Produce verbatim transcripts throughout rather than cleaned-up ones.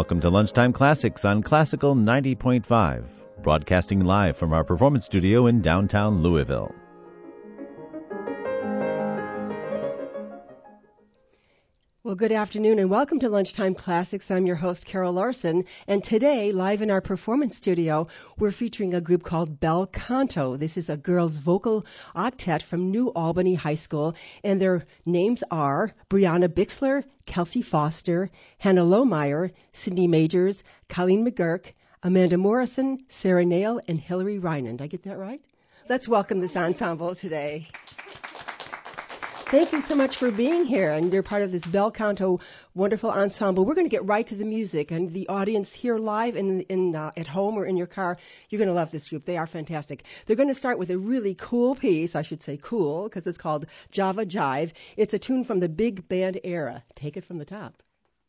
Welcome to Lunchtime Classics on Classical ninety point five, broadcasting live from our performance studio in downtown Louisville. Well, good afternoon and welcome to Lunchtime Classics. I'm your host, Carol Larson, and today, live in our performance studio, we're featuring a group called Bel Canto. This is a girls' vocal octet from New Albany High School, and their names are Brianna Bixler, Kelsey Foster, Hannah Lohmeyer, Sydney Majors, Colleen McGurk, Amanda Morrison, Sarah Nail, and Hillary Reinand. Did I get that right? Let's welcome this ensemble today. Thank you so much for being here, and you're part of this Bel Canto wonderful ensemble. We're going to get right to the music, and the audience here live and in, in, uh, at home or in your car, you're going to love this group. They are fantastic. They're going to start with a really cool piece, I should say cool, because it's called Java Jive. It's a tune from the big band era. Take it from the top.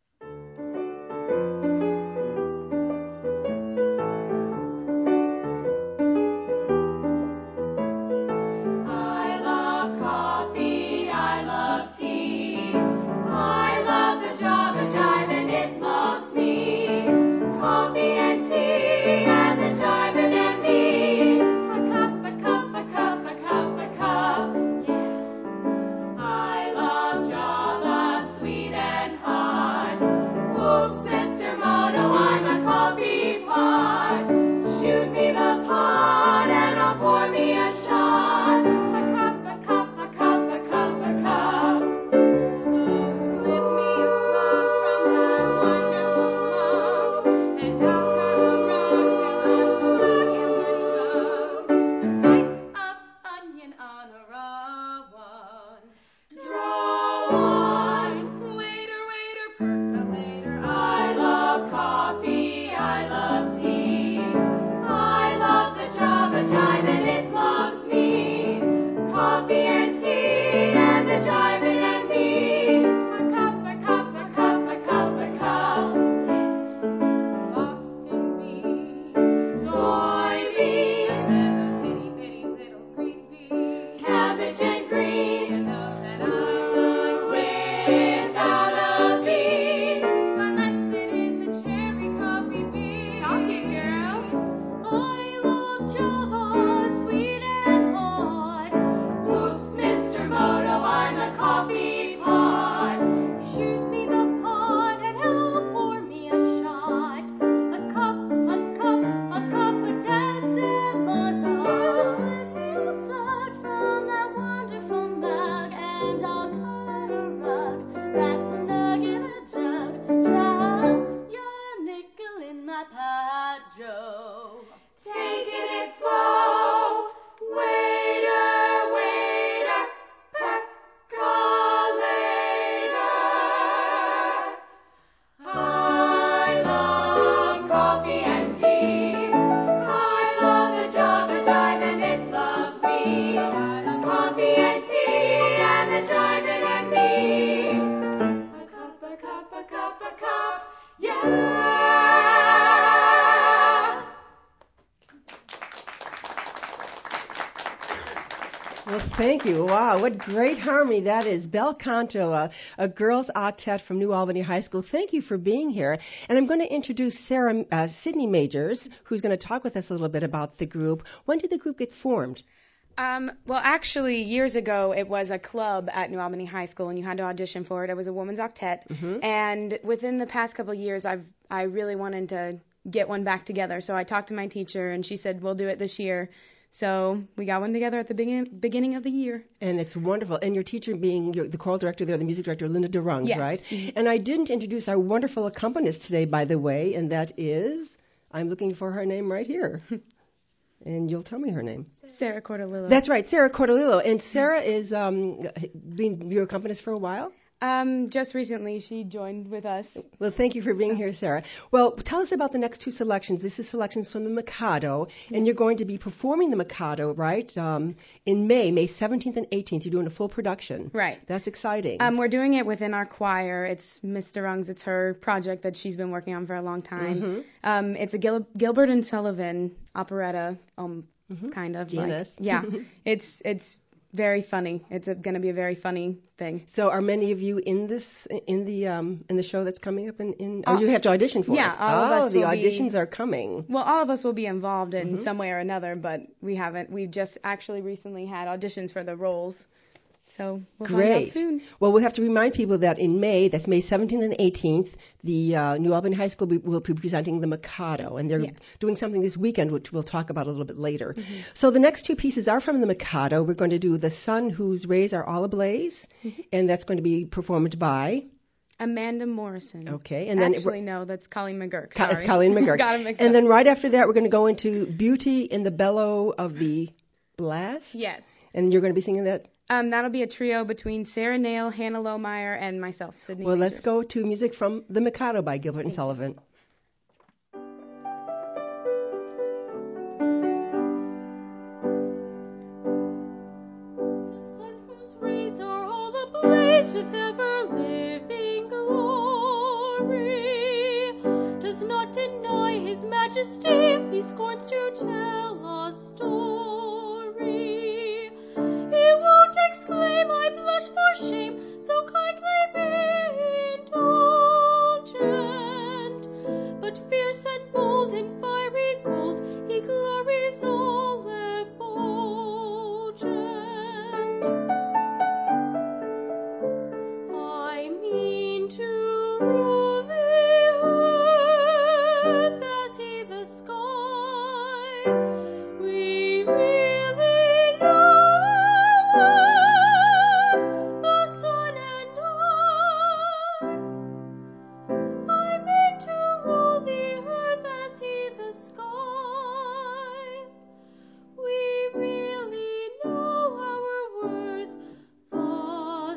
Thank you. Wow, what great harmony that is. Bel Canto, a, a girls octet from New Albany High School. Thank you for being here. And I'm going to introduce Sarah, uh, Sydney Majors, who's going to talk with us a little bit about the group. When did the group get formed? Um, well, actually, years ago, it was a club at New Albany High School, and you had to audition for it. It was a women's octet. Mm-hmm. And within the past couple of years, I've I really wanted to get one back together. So I talked to my teacher, and she said, we'll do it this year. So we got one together at the begin- beginning of the year. And it's wonderful. And your teacher being your, the choral director there, the music director, Linda DeRungs, yes. right? Mm-hmm. And I didn't introduce our wonderful accompanist today, by the way, and that is, I'm looking for her name right here. And you'll tell me her name. Sarah Cordolillo. That's right, Sarah Cordolillo. And Sarah is um, been your accompanist for a while? Um, just recently, she joined with us. Well, thank you for being here, Sarah. Well, tell us about the next two selections. This is selections from the Mikado, mm-hmm. and you're going to be performing the Mikado, right, um, in May, May seventeenth and eighteenth. You're doing a full production. Right. That's exciting. Um, we're doing it within our choir. It's Miss DeRungs. It's her project that she's been working on for a long time. Mm-hmm. Um, it's a Gil- Gilbert and Sullivan operetta, um, mm-hmm. kind of. Genius. Like, yeah. it's it's very funny. It's going to be a very funny thing. So, are many of you in this in the um, in the show that's coming up? In, in or you have to audition for yeah, it? all oh, of us the will auditions be, are coming. Well, all of us will be involved in Mm-hmm. some way or another, but we haven't. We've just actually recently had auditions for the roles. So we'll Great. find out soon. Well, we'll have to remind people that in May, that's May seventeenth and eighteenth, the uh, New Albany High School be, will be presenting the Mikado, and they're Yes. doing something this weekend, which we'll talk about a little bit later. Mm-hmm. So the next two pieces are from the Mikado. We're going to do The Sun Whose Rays Are All Ablaze, mm-hmm. and that's going to be performed by Amanda Morrison. Okay, and then actually, it, no, that's Colleen McGurk. Co- Sorry. It's Colleen McGurk. Got it mixed and up. then right after that, we're going to go into Beauty in the Bellow of the Blast. Yes. And you're going to be singing that? Um, that'll be a trio between Sarah Nail, Hannah Lohmeyer, and myself, Sydney. Well, Majors. let's go to music from The Mikado by Gilbert and Sullivan. The sun whose rays are all ablaze with ever-living glory does not deny his majesty. He scorns to tell a story. He won't exclaim, I blush for shame, so kindly be indulgent. But fierce and bold in fiery gold, he glories all effulgent. I mean to rule the earth as he the sky. We really know the sun and I. I mean to rule the earth as he the sky. We really know our worth, the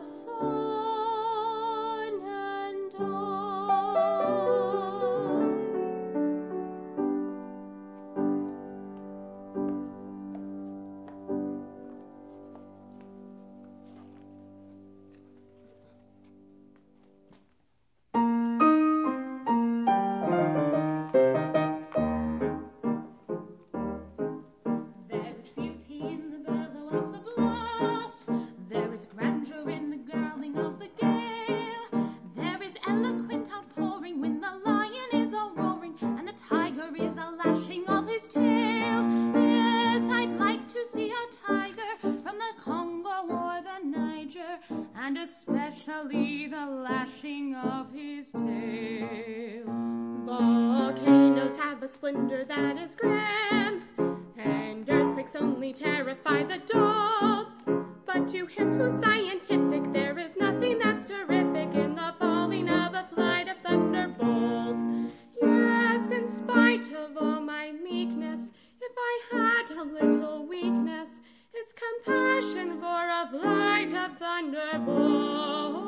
sun and I. There's beauty in the bellow of the blast. There is grandeur in the growling of the gale. There is eloquent outpouring when the lion is a roaring and the tiger is a lashing of his tail. Yes, I'd like to see a tiger from the Congo or the Niger, and especially the lashing of his tail. Volcanoes have a splendor that is grand, and earthquakes only terrify the dogs. But to him who's scientific, there is nothing that's terrific in the falling of a flight of thunderbolts. Yes, in spite of all my meekness, if I had a little weakness, it's compassion for a flight of thunderbolts.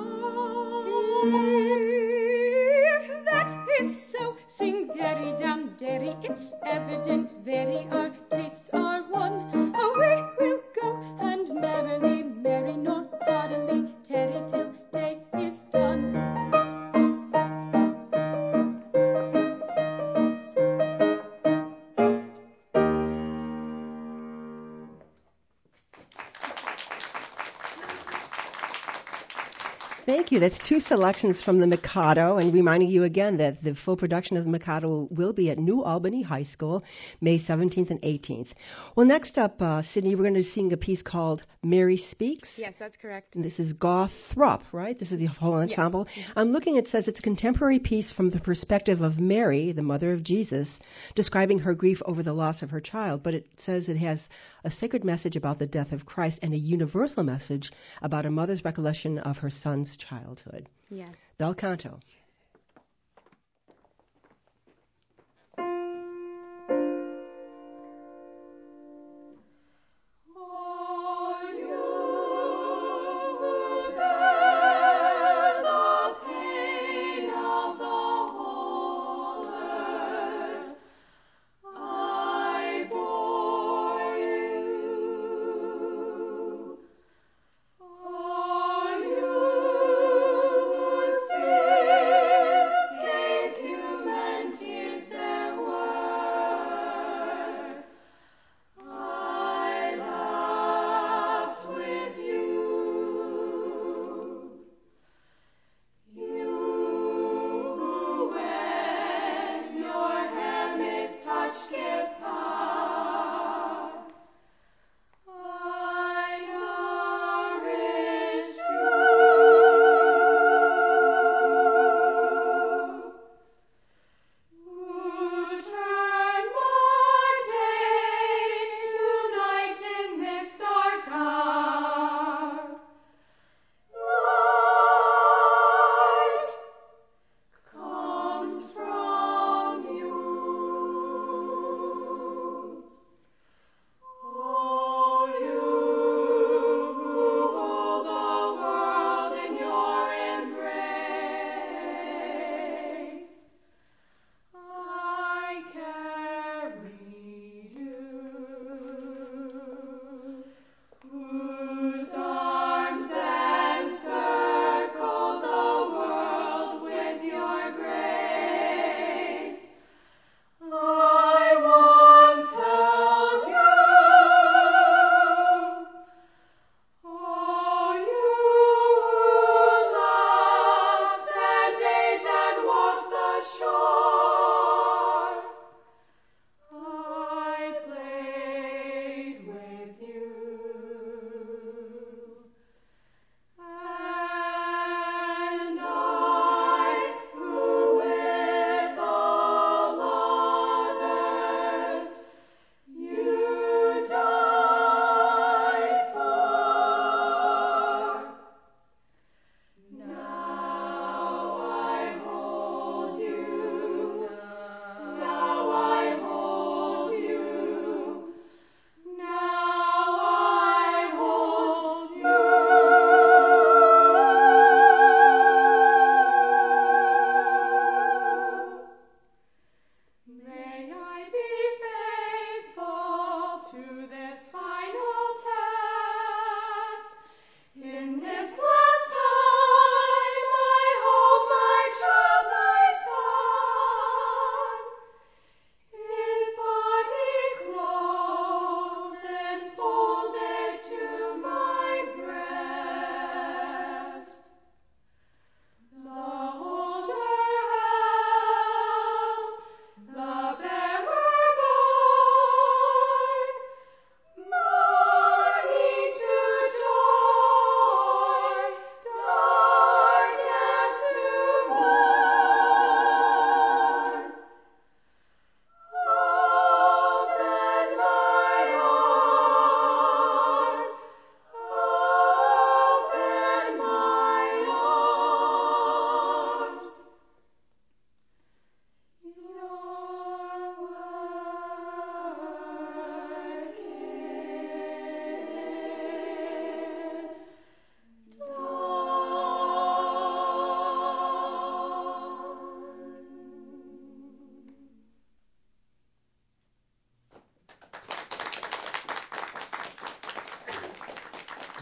If that is so, sing derry down derry, it's evident very our tastes are one. Away we'll go and merrily merry, nor tardily tarry till day is done. Thank you. That's two selections from the Mikado, and reminding you again that the full production of the Mikado will be at New Albany High School, May seventeenth and eighteenth. Well, next up, uh, Sydney, we're going to sing a piece called Mary Speaks. Yes, that's correct. And this is Gawthrop, right? This is the whole ensemble. Yes. I'm looking, it says it's a contemporary piece from the perspective of Mary, the mother of Jesus, describing her grief over the loss of her child. But it says it has a sacred message about the death of Christ and a universal message about a mother's recollection of her son's childhood. Yes. Bel canto. Are you there, the pain of the whole earth? I bore you. Are you who see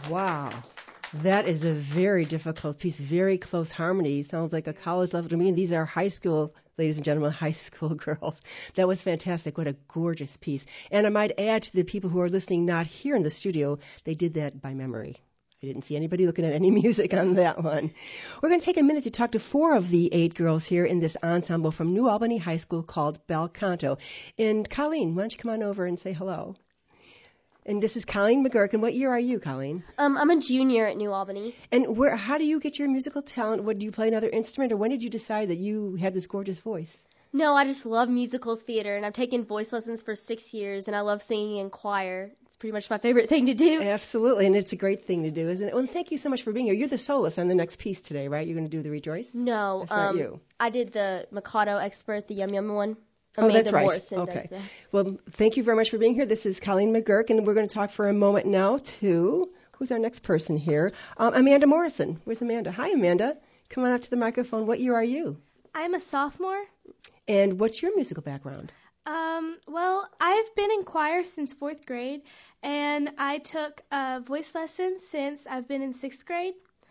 Wow. That is a very difficult piece, very close harmony. Sounds like a college level to me. And these are high school, ladies and gentlemen, high school girls. That was fantastic. What a gorgeous piece. And I might add to the people who are listening not here in the studio, they did that by memory. I didn't see anybody looking at any music on that one. We're going to take a minute to talk to four of the eight girls here in this ensemble from New Albany High School called Bel Canto. And Colleen, why don't you come on over and say hello? And this is Colleen McGurk. And what year are you, Colleen? Um, I'm a junior at New Albany. And where? How do you get your musical talent? What, do you play another instrument, or when did you decide that you had this gorgeous voice? No, I just love musical theater, and I've taken voice lessons for six years, and I love singing in choir. It's pretty much my favorite thing to do. Absolutely, and it's a great thing to do, isn't it? Well, and thank you so much for being here. You're the soloist on the next piece today, right? You're going to do the Rejoice? No. That's um, not you. I did the Mikado Expert, the Yum Yum one. Oh, Amanda that's right. Morrison Okay. does that. Well, thank you very much for being here. This is Colleen McGurk, and we're going to talk for a moment now to, who's our next person here? Um, Amanda Morrison. Where's Amanda? Hi, Amanda. Come on up to the microphone. What year are you? I'm a sophomore. And what's your musical background? Um, well, I've been in choir since fourth grade, and I took uh, voice lessons since I've been in sixth grade,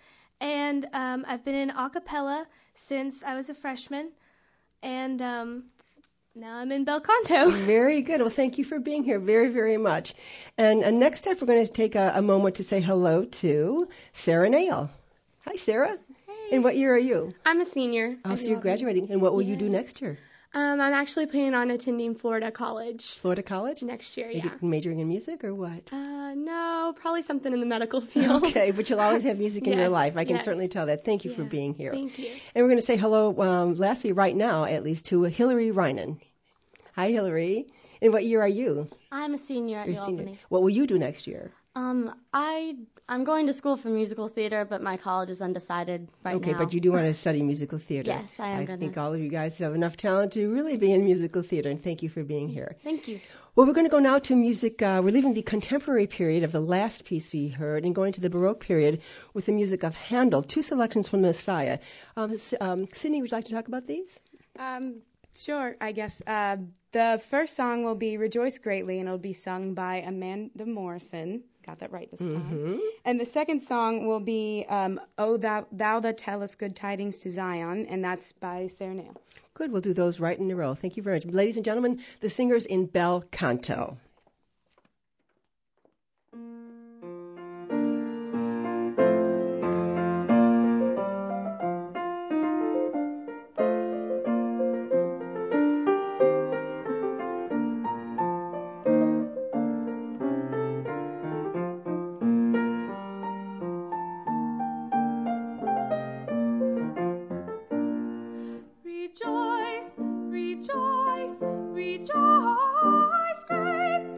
and um, I've been in a cappella since I was a freshman, and um, now I'm in Bel Canto. Very good. Well, thank you for being here very, very much. And uh, next up, we're going to take a, a moment to say hello to Sarah Nail. Hi, Sarah. Hey. And what year are you? I'm a senior. Oh, so you're graduating. And what will yeah. you do next year? Um, I'm actually planning on attending Florida College. Florida College? Next year, Maybe yeah. majoring in music or what? Uh, no, probably something in the medical field. Okay, but you'll always have music in yes, your life. I can yes. certainly tell that. Thank you yeah. for being here. Thank you. And we're going to say hello, um, lastly, right now, at least, to Hillary Reinen. Hi, Hillary. And what year are you? I'm a senior at You're New a senior. Albany. What will you do next year? Um, I I'm going to school for musical theater, but my college is undecided right okay, now. but you do want to study musical theater. Yes, I am I gonna. think all of you guys have enough talent to really be in musical theater, and thank you for being here. Thank you. Well, we're going to go now to music. Uh, we're leaving the contemporary period of the last piece we heard and going to the Baroque period with the music of Handel, two selections from Messiah. Um, um, Sydney, would you like to talk about these? Um, sure, I guess. Uh, the first song will be Rejoice Greatly, and it'll be sung by Amanda Morrison. Got that right this time. Mm-hmm. And the second song will be um, Oh, Thou, Thou That Tellest Good Tidings to Zion, and that's by Sarah Nail. Good, we'll do those right in a row. Thank you very much. Ladies and gentlemen, the singers in Bel Canto. Rejoice, rejoice, rejoice greatly.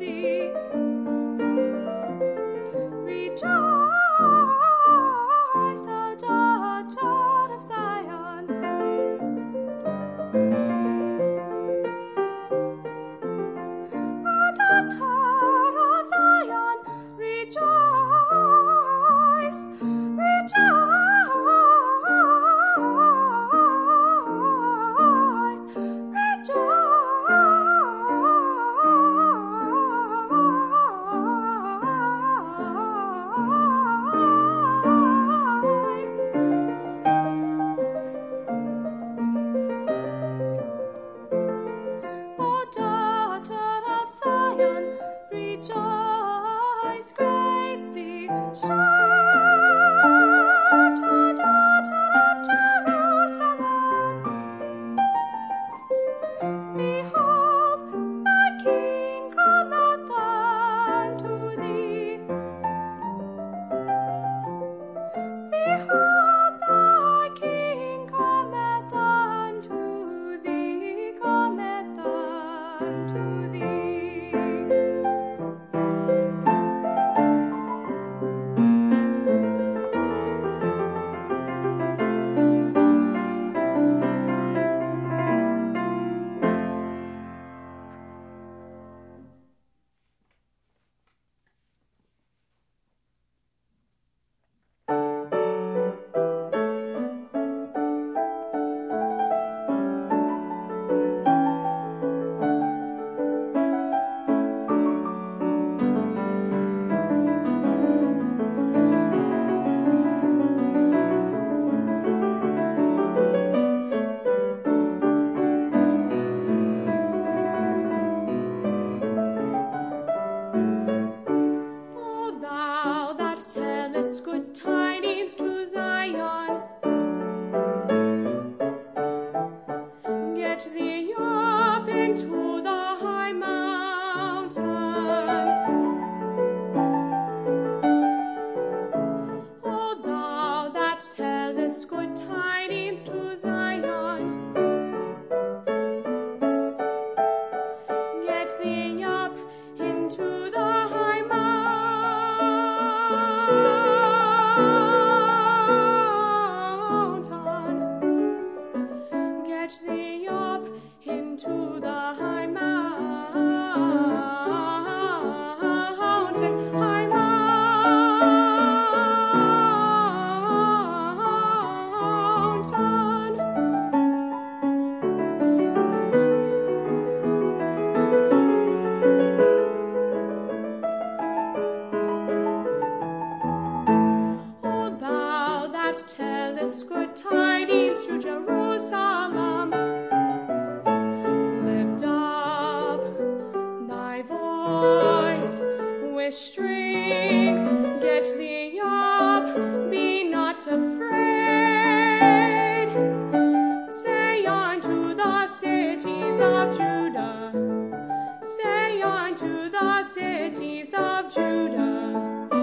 with strength, get thee up, be not afraid. Say unto the cities of Judah, say unto the cities of Judah,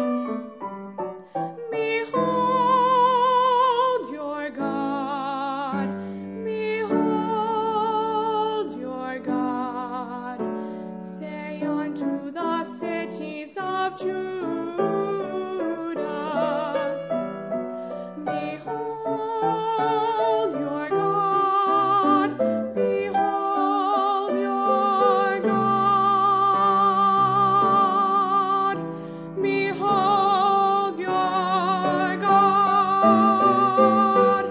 behold your God, behold your God. Say unto the cities of Judah, behold your God, behold your God, behold your God.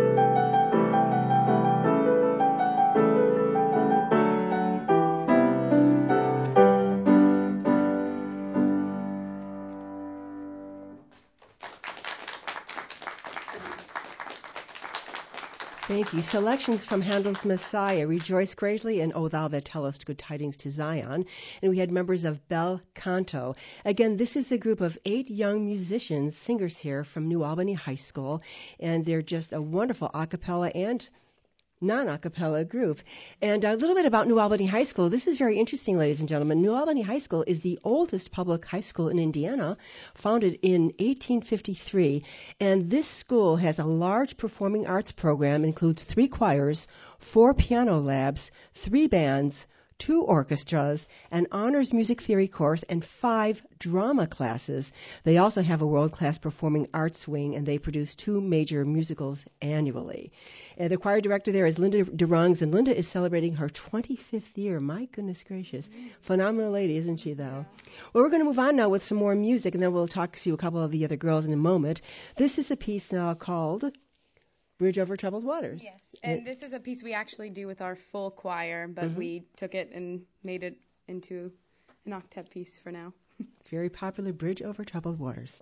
Thank you. Selections from Handel's Messiah, Rejoice Greatly, and O Thou That Tellest Good Tidings to Zion. And we had members of Bel Canto. Again, this is a group of eight young musicians, singers here from New Albany High School, and they're just a wonderful a cappella and non-a cappella group. And a little bit about New Albany High School. This is very interesting, ladies and gentlemen. New Albany High School is the oldest public high school in Indiana, founded in eighteen fifty-three. And this school has a large performing arts program, includes three choirs, four piano labs, three bands, two orchestras, an honors music theory course, and five drama classes. They also have a world-class performing arts wing, and they produce two major musicals annually. And the choir director there is Linda DeRungs, and Linda is celebrating her twenty-fifth year. My goodness gracious. Phenomenal lady, isn't she, though? Well, we're going to move on now with some more music, and then we'll talk to you a couple of the other girls in a moment. This is a piece now called Bridge Over Troubled Waters. Yes, and this is a piece we actually do with our full choir, but Mm-hmm. we took it and made it into an octet piece for now. Very popular, Bridge Over Troubled Waters.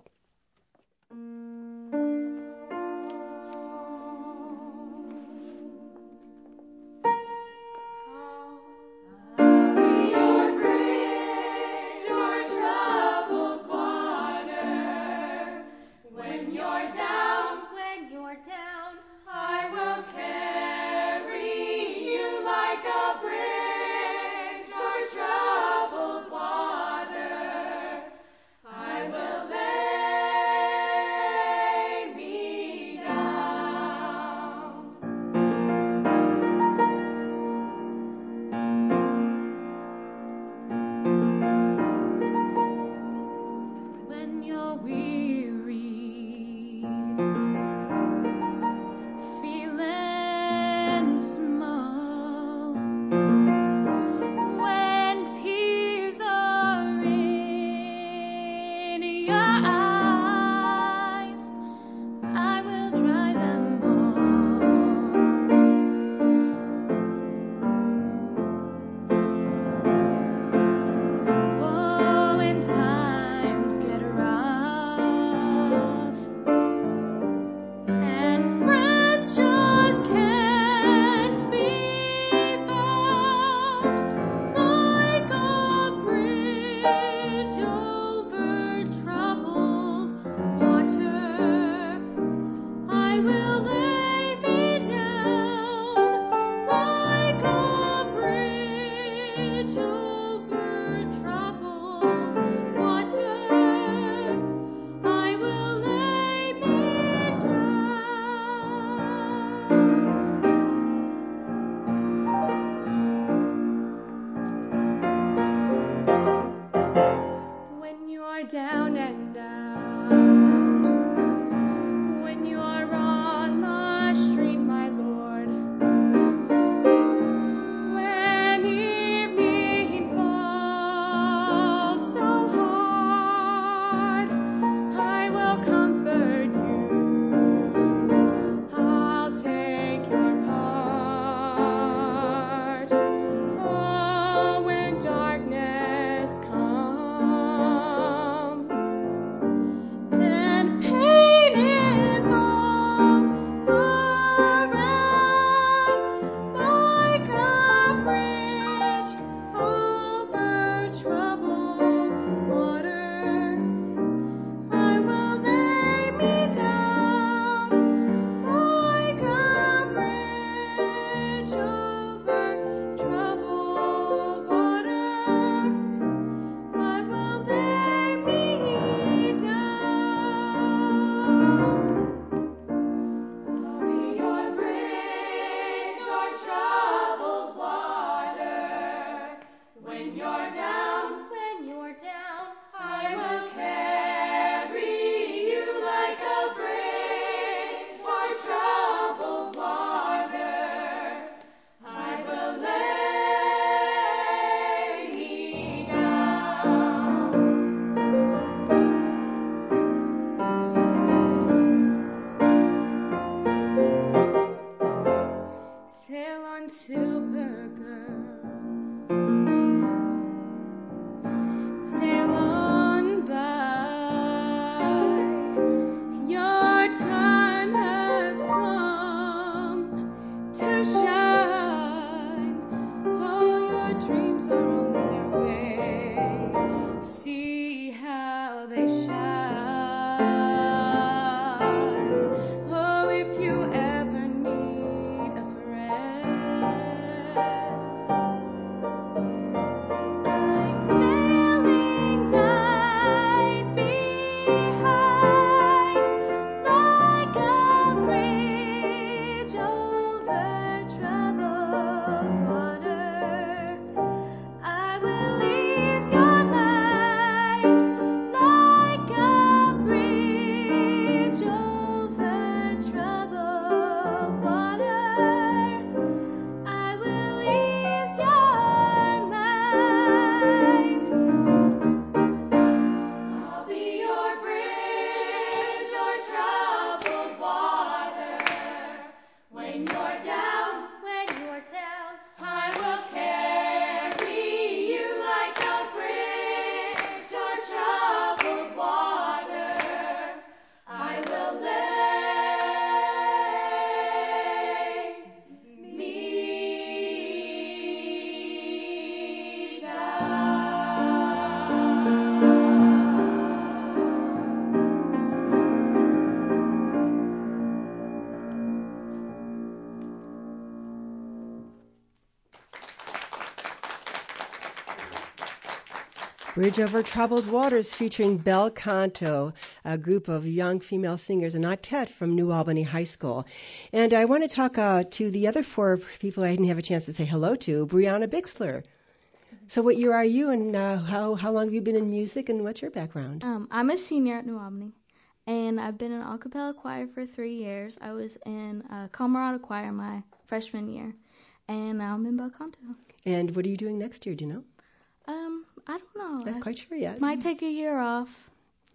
Bridge Over Troubled Waters featuring Bel Canto, a group of young female singers, an octet from New Albany High School. And I want to talk uh, to the other four people I didn't have a chance to say hello to, Brianna Bixler. So what year are you, and uh, how, how long have you been in music, and what's your background? Um, I'm a senior at New Albany, and I've been in a cappella choir for three years. I was in a Camarada choir my freshman year, and now I'm in Bel Canto. And what are you doing next year, do you know? Um, I don't know. Not I quite sure yet. Might take a year off.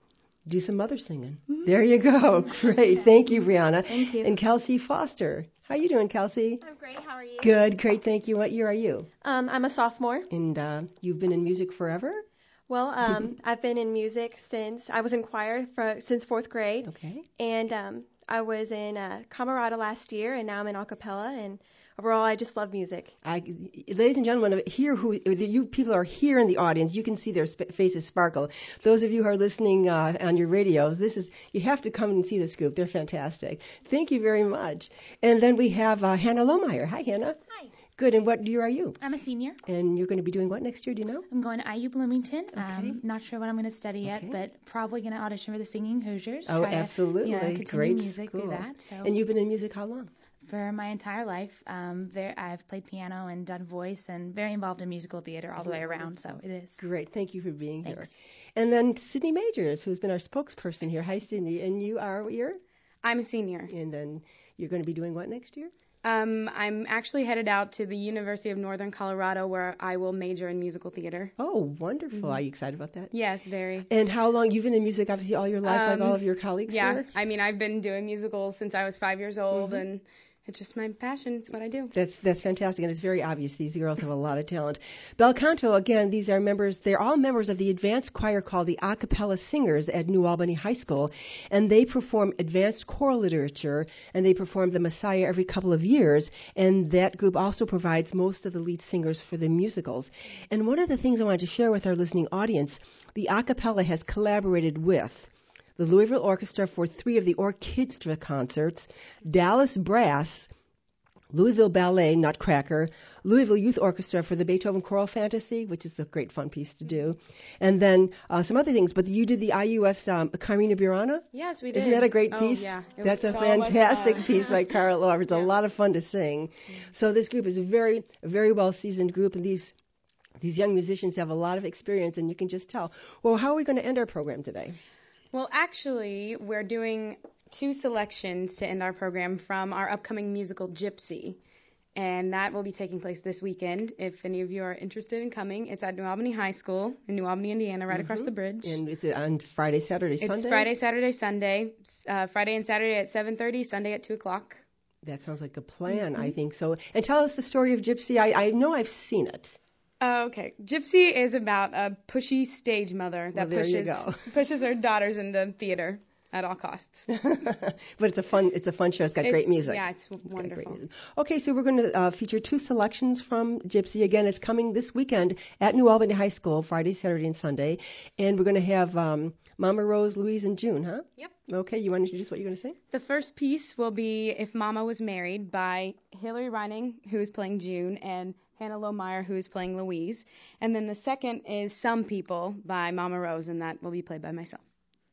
Do some other singing. Mm-hmm. There you go. Great. Thank you, Brianna. Thank you. And Kelsey Foster. How you doing, Kelsey? I'm great. How are you? Good. Great. Thank you. What year are you? Um, I'm a sophomore. And uh, you've been in music forever? Well, um, I've been in music since I was in choir for, since fourth grade. Okay. And um, I was in uh, Camarada last year, and now I'm in a cappella. And overall, I just love music. I, ladies and gentlemen, here who you people are here in the audience, you can see their sp- faces sparkle. Those of you who are listening uh, on your radios, this is you have to come and see this group. They're fantastic. Thank you very much. And then we have uh, Hannah Lohmeyer. Hi, Hannah. Hi. Good. And what year are you? I'm a senior. And you're going to be doing what next year? Do you know? I'm going to I U Bloomington. Okay. Um, not sure what I'm going to study yet, Okay. but probably going to audition for the Singing Hoosiers. Oh, Try absolutely. To, you know, continue Great music school. through that. So. And you've been in music how long? For my entire life. Um, there, I've played piano and done voice and very involved in musical theater all Isn't the way that around, wonderful? so it is. Great. Thank you for being Thanks. here. And then Sydney Majors, who's been our spokesperson here. Hi, Sydney. And you are what year? I'm a senior. And then you're going to be doing what next year? Um, I'm actually headed out to the University of Northern Colorado, where I will major in musical theater. Oh, wonderful. Mm-hmm. Are you excited about that? Yes, very. And how long? You've been in music, obviously, all your life, Um, like all of your colleagues Yeah, here? I mean, I've been doing musicals since I was five years old, Mhm. and it's just my passion. It's what I do. That's that's fantastic, and it's very obvious these girls have a lot of talent. Bel Canto, again, these are members, they're all members of the advanced choir called the A Cappella Singers at New Albany High School, and they perform advanced choral literature, and they perform the Messiah every couple of years, and that group also provides most of the lead singers for the musicals. And one of the things I wanted to share with our listening audience, the A Cappella has collaborated with the Louisville Orchestra for three of the Orchestra concerts, Dallas Brass, Louisville Ballet, Nutcracker, Louisville Youth Orchestra for the Beethoven Choral Fantasy, which is a great fun piece to do, and then uh, some other things. But you did the I U S um, Carmina Burana? Yes, we did. Isn't that a great Oh, piece? yeah. It That's was a so much fantastic fun. piece by Carl Lohr. It's a lot of fun to sing. So this group is a very, very well-seasoned group, and these these young musicians have a lot of experience, and you can just tell. Well, how are we going to end our program today? Well, actually, we're doing two selections to end our program from our upcoming musical Gypsy. And that will be taking place this weekend. If any of you are interested in coming, it's at New Albany High School in New Albany, Indiana, right Mm-hmm. across the bridge. And it's on Friday, Saturday, It's Sunday? Friday, Saturday, Sunday. Uh, Friday and Saturday at seven thirty, Sunday at two o'clock. That sounds like a plan, Mm-hmm. I think so. And tell us the story of Gypsy. I, I know I've seen it. Uh, okay. Gypsy is about a pushy stage mother that Well, there you pushes go. pushes her daughters into theater at all costs. But it's a fun it's a fun show. It's got great It's- music. yeah, it's got wonderful. great music. Okay, so we're going to uh, feature two selections from Gypsy. Again, it's coming this weekend at New Albany High School, Friday, Saturday, and Sunday. And we're going to have um, Mama Rose, Louise, and June, huh? Yep. Okay, you want to introduce what you're going to sing? The first piece will be If Mama Was Married by Hillary Reining, who is playing June, and Hannah Lohmeyer, who is playing Louise. And then the second is Some People by Mama Rose, and that will be played by myself.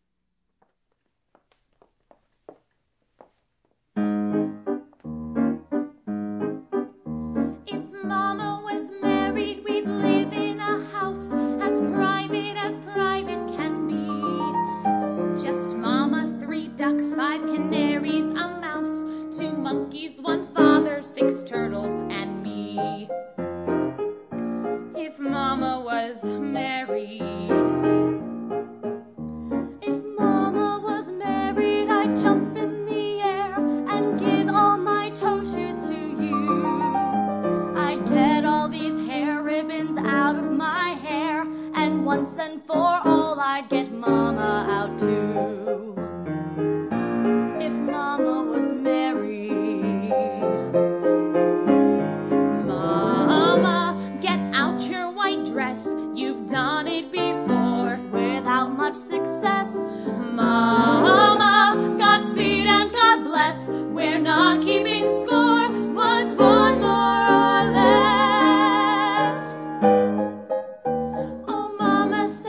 If Mama was married, we'd live in a house as private as private can be. Just Mama, three ducks, five canaries, a mouse, two monkeys, one father, six turtles, and me. If Mama was married. If Mama was married, I'd jump in the air and give all my toe shoes to you. I'd get all these hair ribbons out of my hair, and once and for all I'd get Mama out too. If Mama was married. Mama, get out your white dress, you've done it before without much success. Mama, Godspeed and God bless, we're not keeping score, what's one more or less? Oh, Mama, say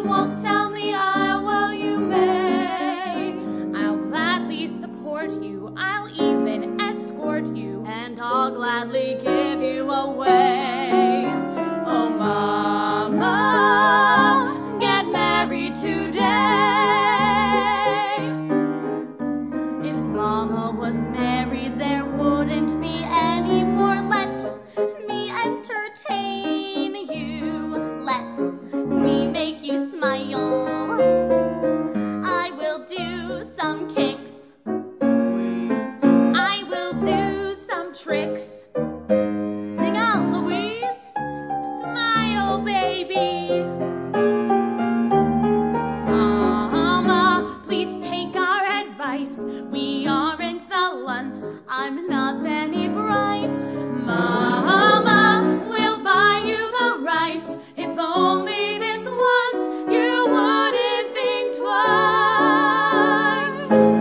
waltz down the aisle, well you may. I'll gladly support you, I'll even escort you, and I'll gladly give you away. Oh mama, get married today. If mama was married, there wouldn't be any more. Let me entertain you. Let me make you smile. I will do some kicks. I will do some tricks. Sing out, Louise. Smile, baby. Mama, please take our advice. We aren't the Lunts. I'm not Benny Bryce. Mama, we'll buy you the rice. If only this once you wouldn't think twice.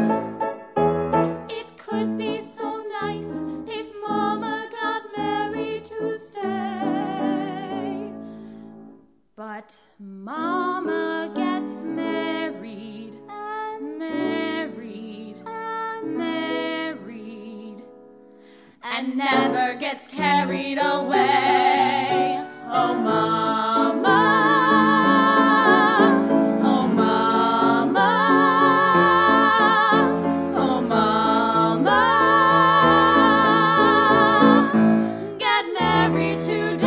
It could be so nice if Mama got married to stay. But Mama gets married, and married, and married, and never gets carried away. Oh, Mama, oh, Mama, oh, Mama, get married today.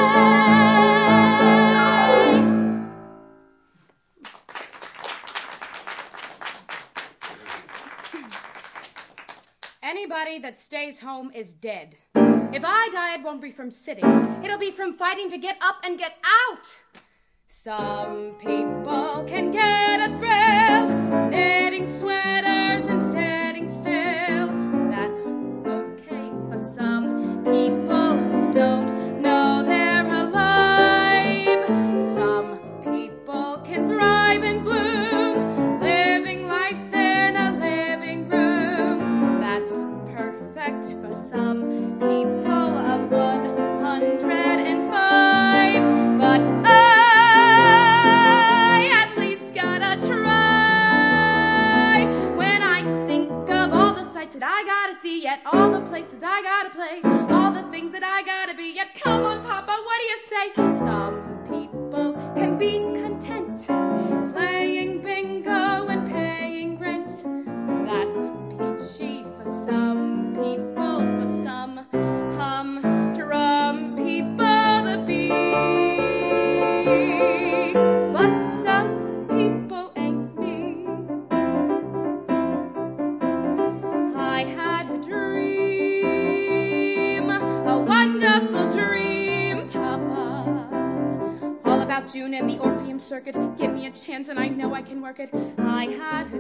Anybody that stays home is dead. If I die, it won't be from sitting. It'll be from fighting to get up and get out. Some people can get a thrill knitting sweaters and sitting still. That's okay for some people who don't know they're alive. Some people can thrive and bloom, living life in a living room. That's perfect for some people of one hundred five. But I at least gotta try. When I think of all the sights that I gotta see, yet all the places I gotta play, all the things that I gotta be, yet come on, Papa, what do you say? Some people can be content playing bingo and paying rent. That's peachy for some people, for some humdrum people to be. But some people ain't me. I had a dream, a wonderful dream, Papa, all about June and the Orpheum Circuit. Give me a chance and I know I can work it. I had a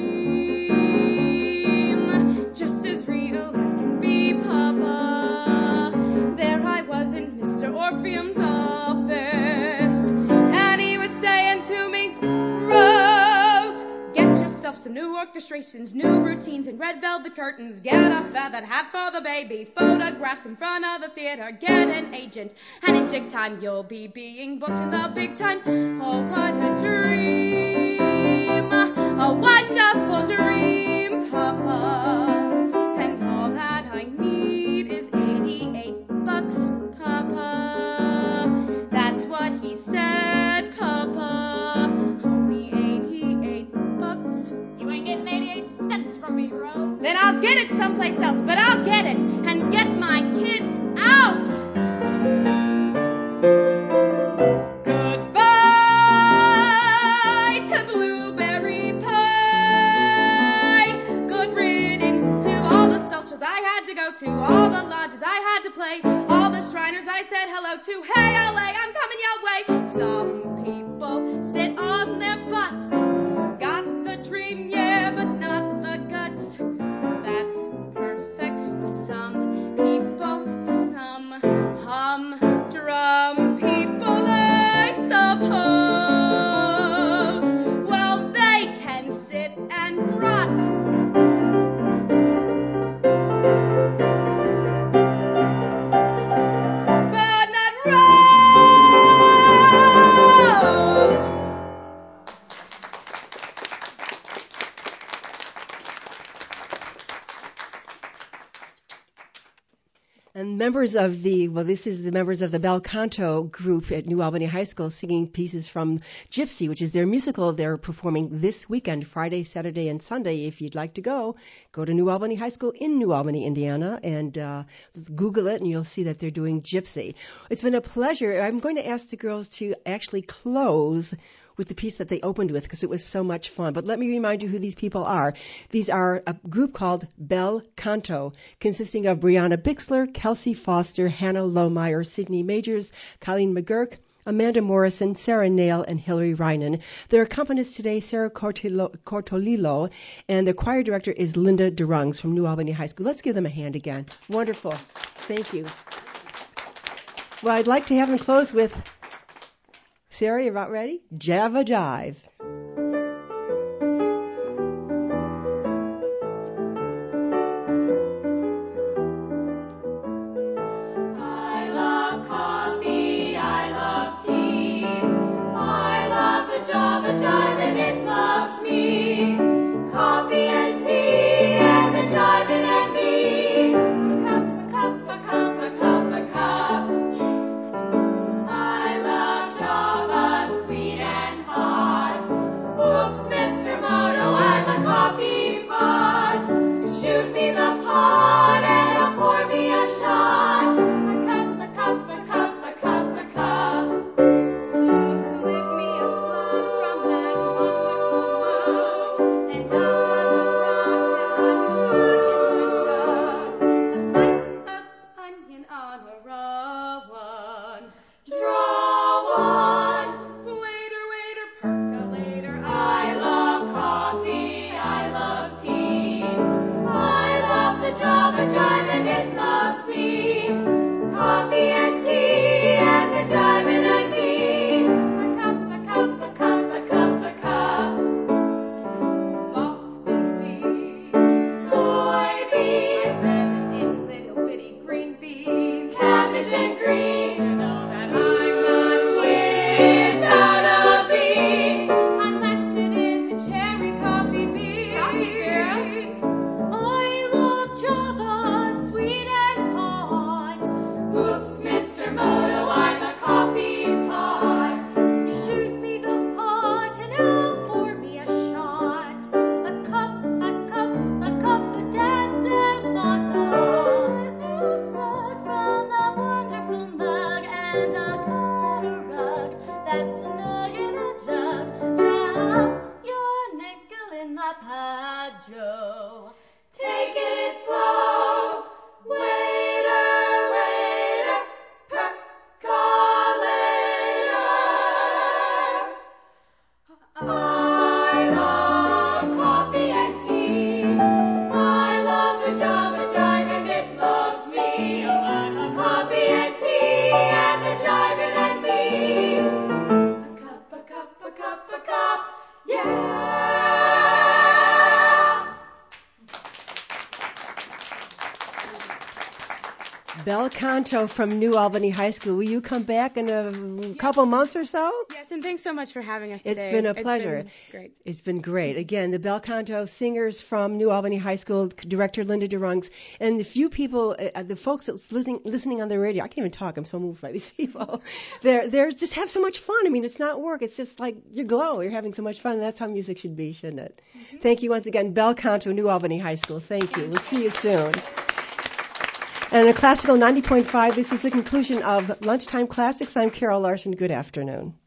dream, just as real as can be, Papa. There I was in Mister Orpheum's office, and he was saying to me, Rose, get yourself some new orchestrations, new routines, and red velvet curtains. Get a feathered hat for the baby, photographs in front of the theater. Get an agent, and in jig time you'll be being booked in the big time. Oh, what a dream, a wonderful dream, Papa. And all that I need is eighty-eight bucks, Papa. That's what he said, Papa. Only eighty-eight bucks. You ain't getting eighty-eight cents from me, bro. Then I'll get it someplace else, but I'll get it and get my kids out. Goodbye to blueberry pie. Good riddance to all the socials I had to go to, all the lodges I had to play, all the Shriners I said hello to. Hey, L A, I'm coming your way. Some people sit on their butts. Got the dream, yeah, but not the guts. That's perfect for some people, for some humdrum people, I suppose. Well, they can sit and rot. But not Rose. members of the, well, this is the members of the Bel Canto group at New Albany High School singing pieces from Gypsy, which is their musical they're performing this weekend, Friday, Saturday, and Sunday. If you'd like to go, go to New Albany High School in New Albany, Indiana, and uh, Google it, and you'll see that they're doing Gypsy. It's been a pleasure. I'm going to ask the girls to actually close with the piece that they opened with because it was so much fun. But let me remind you who these people are. These are a group called Bel Canto, consisting of Brianna Bixler, Kelsey Foster, Hannah Lohmeyer, Sydney Majors, Colleen McGurk, Amanda Morrison, Sarah Nail, and Hillary Reinen. Their accompanists today, Sarah Cortilo- Cortolillo, and their choir director is Linda DeRungs from New Albany High School. Let's give them a hand again. Wonderful. Thank you. Well, I'd like to have them close with, Sarah, you about ready? Java Jive. I love coffee, I love tea, I love the Java Jive and it loves me. Coffee and tea and the jiving and me. A cup, a cup, a cup, a cup, a cup. I love Java, sweet and hot. Oops, Mister Moto, I'm a coffee pot. Shoot me the pot and pour me a shot. A cup, a cup, a cup, a cup, a cup. So, so lick me a slug from that wonderful mug, and I'll have a frog till I'm stuck in the jug. A slice of onion on a raw one. Draw one. Waiter, waiter, percolator. I love coffee, I love tea. I love the Java Jive and it loves me. Coffee and tea and the jiving and me. A cup, a cup, a cup, a cup, a cup. Boston beans, soybeans, seven in little bitty green beans, cabbage and greens, so that I'm not without a bean, unless it is a cherry coffee bean. Coffee girl. I love Java, sweet and hot. Oops, Mister Moto, I'm a coffee pot. You shoot me the pot and I'll pour me a shot. A cup, a cup, a cup of Dad's and Mozza. From the wonderful mug and a cutter rug. That's a nug in a jug. Drop your nickel in my pot, Joe. Take it slow. Waiter, waiter, percolator. I love coffee and tea. I love the Java Jive and it loves me. Coffee and tea and the jiving and me. A cup, a cup, a cup, a cup. Yeah. Bel Canto from New Albany High School. Will you come back in a couple months or so? Yes, and thanks so much for having us It's today. been a pleasure. It's been great. It's been great. Again, the Bel Canto singers from New Albany High School, director Linda DeRungs, and the few people, uh, the folks that's listening, listening on the radio. I can't even talk. I'm so moved by these people. they're they're just have so much fun. I mean, it's not work. It's just like you glow. You're having so much fun. That's how music should be, shouldn't it? Mm-hmm. Thank you once again, Bel Canto, New Albany High School. Thank you. We'll see you soon. And a Classical ninety point five, this is the conclusion of Lunchtime Classics. I'm Carol Larson. Good afternoon.